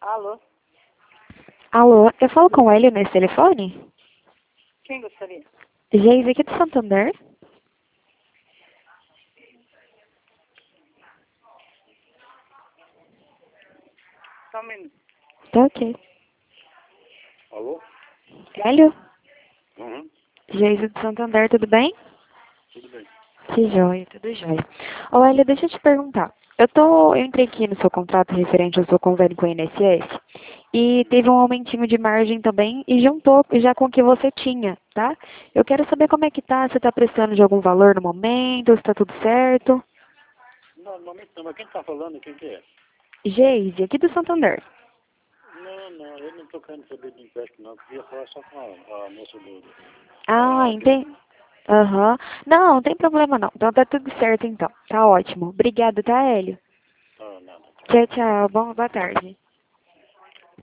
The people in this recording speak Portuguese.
Alô? Alô, eu falo com o Hélio nesse telefone? Quem gostaria? Geise aqui do Santander. Só um minuto. Tá ok. Alô? Hélio? Uhum. Geise do Santander, tudo bem? Tudo bem. Que joia, tudo jóia. Ô Hélio, deixa eu te perguntar. Eu entrei aqui no seu contrato referente ao seu convênio com o INSS e teve um aumentinho de margem também e juntou já com o que você tinha, tá? Eu quero saber como é que tá, se tá precisando de algum valor no momento, se tá tudo certo. Não, no momento não, mas quem tá falando, quem que é? Geise, aqui do Santander. Não, eu não tô querendo saber de empréstimo não, eu queria falar só com a moça Ah, entendi. Aham. Não, não tem problema não. Então tá tudo certo então. Tá ótimo. Obrigada, tá, Hélio? Ah, nada. Tchau, tchau. Boa tarde.